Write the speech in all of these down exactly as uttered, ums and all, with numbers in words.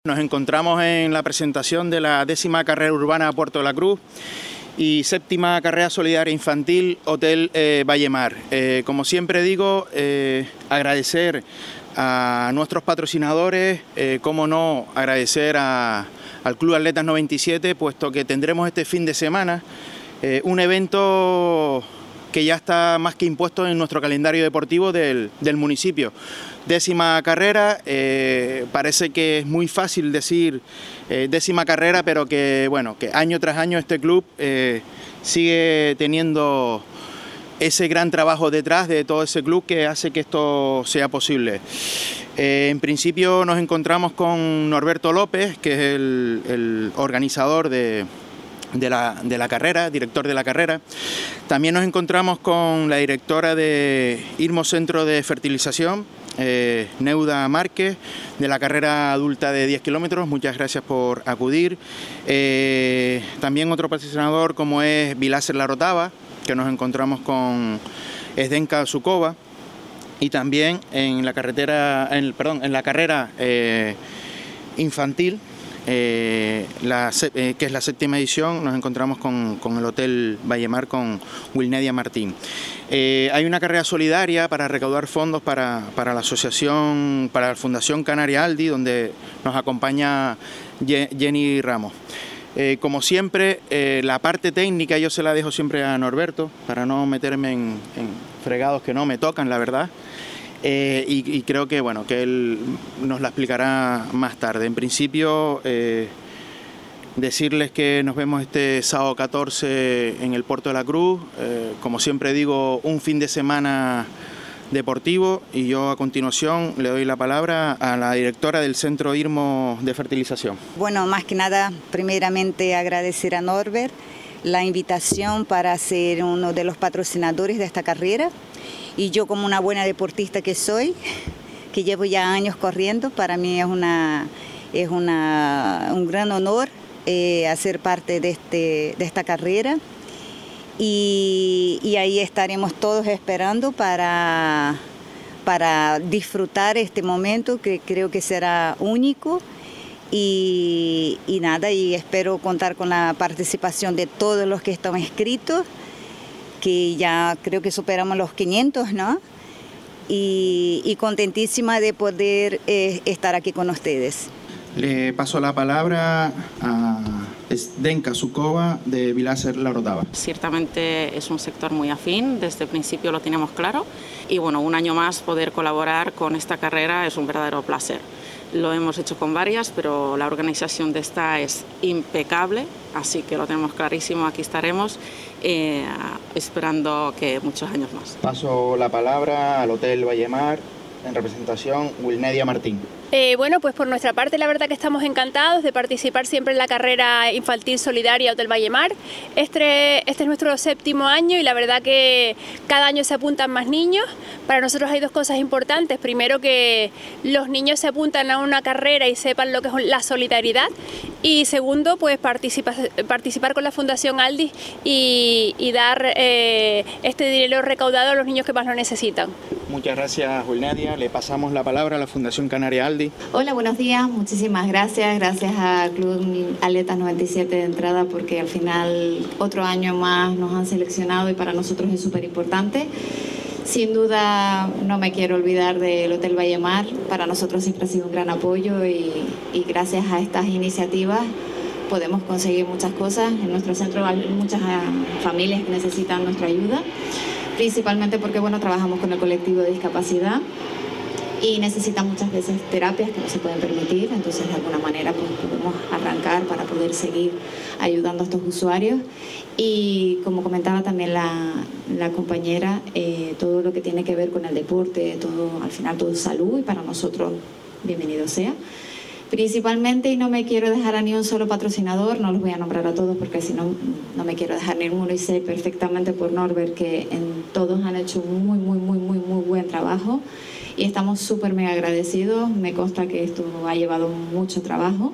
Nos encontramos en la presentación de la décima carrera urbana Puerto de la Cruz y séptima carrera solidaria infantil Hotel eh, Vallemar. Eh, como siempre digo, eh, agradecer a nuestros patrocinadores, eh, cómo no agradecer a, al Club Atletas noventa y siete, puesto que tendremos este fin de semana eh, un evento que ya está más que impuesto en nuestro calendario deportivo del, del municipio. Décima carrera, eh, parece que es muy fácil decir eh, décima carrera, pero que bueno, que año tras año este club eh, sigue teniendo ese gran trabajo detrás de todo ese club que hace que esto sea posible. Eh, en principio nos encontramos con Norberto López, que es el, el organizador de De la, de la carrera, director de la carrera. También nos encontramos con la directora de Irmo Centro de Fertilización, eh, Neuda Márquez, de la carrera adulta de diez kilómetros. Muchas gracias por acudir. Eh, también otro patrocinador como es Viláser La Rotava, que nos encontramos con Esdenka Sukova, y también en la carretera, en, perdón, en la carrera eh, infantil, Eh, la, eh, que es la séptima edición, nos encontramos con, con el Hotel Vallemar, con Wilnedia Martín. Eh, hay una carrera solidaria para recaudar fondos para, para la asociación, para la Fundación Canaria Aldi, donde nos acompaña Jenny Ramos. Eh, como siempre, eh, la parte técnica yo se la dejo siempre a Norberto, para no meterme en, en fregados que no me tocan, la verdad. Eh, y, y creo que bueno que él nos la explicará más tarde. En principio, eh, decirles que nos vemos este sábado catorce en el Puerto de la Cruz. Eh, como siempre digo, un fin de semana deportivo, y yo a continuación le doy la palabra a la directora del Centro Irmo de Fertilización. Bueno, más que nada, primeramente agradecer a Norbert la invitación para ser uno de los patrocinadores de esta carrera. Y yo, como una buena deportista que soy, que llevo ya años corriendo, para mí es, una, es una, un gran honor eh, hacer parte de, este, de esta carrera. Y, y ahí estaremos todos esperando para, para disfrutar este momento, que creo que será único. Y, y nada, y espero contar con la participación de todos los que están inscritos, que ya creo que superamos los quinientos, ¿no? Y, y contentísima de poder eh, estar aquí con ustedes. Le paso la palabra a Esdenka Sukova de Viláser La Rotava. Ciertamente es un sector muy afín, desde el principio lo teníamos claro, y bueno, un año más poder colaborar con esta carrera es un verdadero placer. Lo hemos hecho con varias, pero la organización de esta es impecable, así que lo tenemos clarísimo, aquí estaremos eh, esperando que muchos años más. Paso la palabra al Hotel Vallemar, en representación Wilnedia Martín. Eh, bueno, pues por nuestra parte la verdad que estamos encantados de participar siempre en la carrera infantil solidaria Hotel Vallemar. Este, este es nuestro séptimo año y la verdad que cada año se apuntan más niños. Para nosotros hay dos cosas importantes. Primero, que los niños se apuntan a una carrera y sepan lo que es la solidaridad. Y segundo, pues participa, participar con la Fundación Aldi y, y dar eh, este dinero recaudado a los niños que más lo necesitan. Muchas gracias, Wilnedia. Le pasamos la palabra a la Fundación Canaria Aldi. Hola, buenos días. Muchísimas gracias. Gracias al Club Atletas noventa y siete de entrada, porque al final otro año más nos han seleccionado y para nosotros es súper importante. Sin duda no me quiero olvidar del Hotel Vallemar. Para nosotros siempre ha sido un gran apoyo y, y gracias a estas iniciativas podemos conseguir muchas cosas. En nuestro centro hay muchas familias que necesitan nuestra ayuda, principalmente porque bueno, trabajamos con el colectivo de discapacidad y necesitan muchas veces terapias que no se pueden permitir, entonces de alguna manera pues, podemos arrancar para poder seguir ayudando a estos usuarios. Y como comentaba también la, la compañera, eh, todo lo que tiene que ver con el deporte, todo, al final todo es salud, y para nosotros bienvenido sea. Principalmente, y no me quiero dejar a ni un solo patrocinador, no los voy a nombrar a todos porque si no, no me quiero dejar ninguno, y sé perfectamente por Norbert que en todos han hecho un muy, muy, muy, muy, muy buen trabajo y estamos súper mega agradecidos. Me consta que esto ha llevado mucho trabajo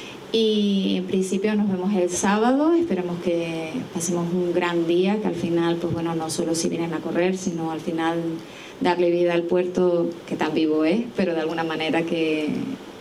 y en principio nos vemos el sábado. Esperemos que pasemos un gran día, que al final, pues bueno, no solo si vienen a correr, sino al final darle vida al puerto, que tan vivo es, pero de alguna manera que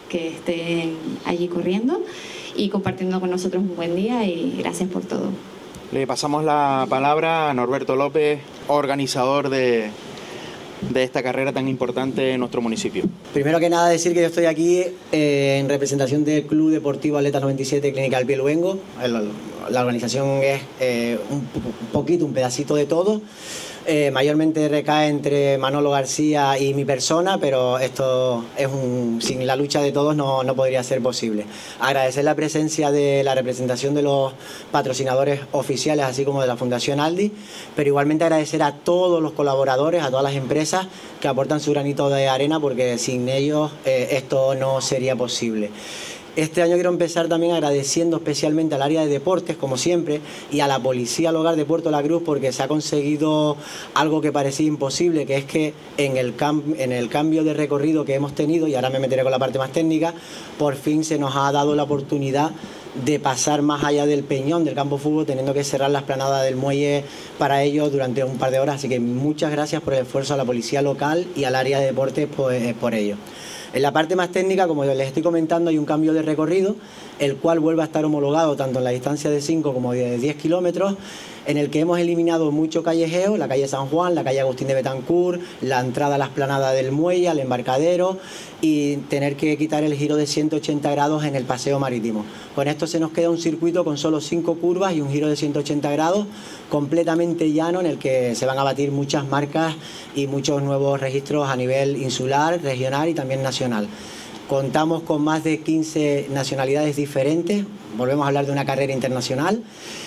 que estén allí corriendo y compartiendo con nosotros un buen día, y gracias por todo. Le pasamos la palabra a Norberto López, organizador de, de esta carrera tan importante en nuestro municipio. Primero que nada decir que yo estoy aquí eh, en representación del Club Deportivo Atletas noventa y siete Clínica del Pie Luengo. El, la organización es eh, un, un poquito, un pedacito de todo. Eh, mayormente recae entre Manolo García y mi persona, pero esto es un, sin la lucha de todos no, no podría ser posible. Agradecer la presencia de la representación de los patrocinadores oficiales, así como de la Fundación Aldi, pero igualmente agradecer a todos los colaboradores, a todas las empresas que aportan su granito de arena, porque sin ellos eh, esto no sería posible. Este año quiero empezar también agradeciendo especialmente al área de deportes, como siempre, y a la Policía Local de Puerto La Cruz, porque se ha conseguido algo que parecía imposible, que es que en el, cam en el cambio de recorrido que hemos tenido, y ahora me meteré con la parte más técnica, por fin se nos ha dado la oportunidad de pasar más allá del peñón del campo de fútbol, teniendo que cerrar la explanada del muelle para ello durante un par de horas. Así que muchas gracias por el esfuerzo a la Policía Local y al área de deportes pues, por ello. En la parte más técnica, como les estoy comentando, hay un cambio de recorrido, el cual vuelve a estar homologado tanto en la distancia de cinco como de diez kilómetros, en el que hemos eliminado mucho callejeo, la calle San Juan, la calle Agustín de Betancourt, la entrada a la explanada del muelle, al embarcadero, y tener que quitar el giro de ciento ochenta grados en el paseo marítimo. Con esto se nos queda un circuito con solo cinco curvas y un giro de ciento ochenta grados, completamente llano, en el que se van a batir muchas marcas y muchos nuevos registros a nivel insular, regional y también nacional. Contamos con más de quince nacionalidades diferentes, volvemos a hablar de una carrera internacional.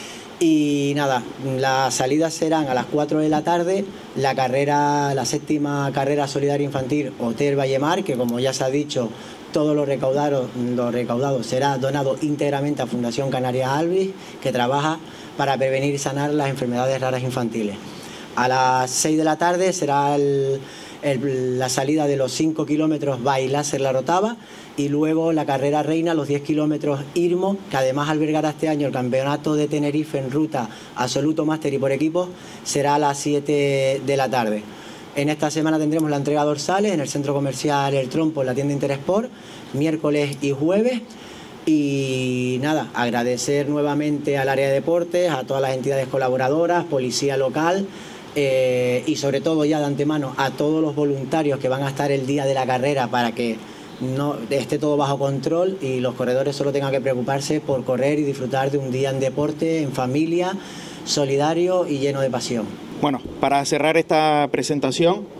Y nada, las salidas serán a las cuatro de la tarde, la carrera, la séptima carrera solidaria infantil Hotel Vallemar, que como ya se ha dicho, todo lo recaudado, lo recaudado será donado íntegramente a Fundación Canarias Alvis, que trabaja para prevenir y sanar las enfermedades raras infantiles. A las seis de la tarde será el, el, la salida de los cinco kilómetros Bailáser La Rotava, y luego la carrera reina, los diez kilómetros Irmo, que además albergará este año el campeonato de Tenerife en ruta absoluto máster y por equipos, será a las siete de la tarde. En esta semana tendremos la entrega dorsales en el centro comercial El Trompo, en la tienda Interesport, miércoles y jueves. Y nada, agradecer nuevamente al área de deportes, a todas las entidades colaboradoras, policía local, eh, y sobre todo ya de antemano a todos los voluntarios que van a estar el día de la carrera para que no esté todo bajo control y los corredores solo tengan que preocuparse por correr y disfrutar de un día en deporte, en familia, solidario y lleno de pasión. Bueno, para cerrar esta presentación,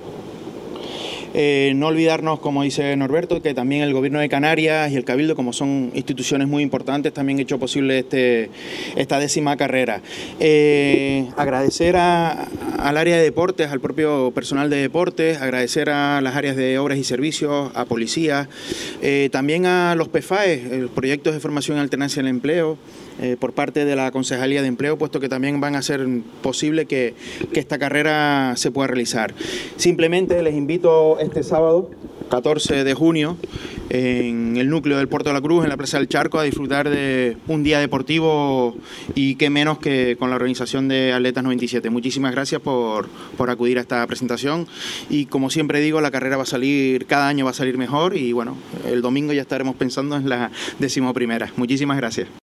Eh, no olvidarnos, como dice Norberto, que también el Gobierno de Canarias y el Cabildo, como son instituciones muy importantes, también han hecho posible este, esta décima carrera. Eh, agradecer a, al área de deportes, al propio personal de deportes, agradecer a las áreas de obras y servicios, a policías, eh, también a los P F A E, los proyectos de formación y alternancia en el empleo, Eh, por parte de la Concejalía de Empleo, puesto que también van a hacer posible que, que esta carrera se pueda realizar. Simplemente les invito este sábado, catorce de junio, en el núcleo del Puerto de la Cruz, en la Plaza del Charco, a disfrutar de un día deportivo, y qué menos que con la organización de Atletas noventa y siete. Muchísimas gracias por, por acudir a esta presentación, y como siempre digo, la carrera va a salir, cada año va a salir mejor, y bueno, el domingo ya estaremos pensando en la decimoprimera. Muchísimas gracias.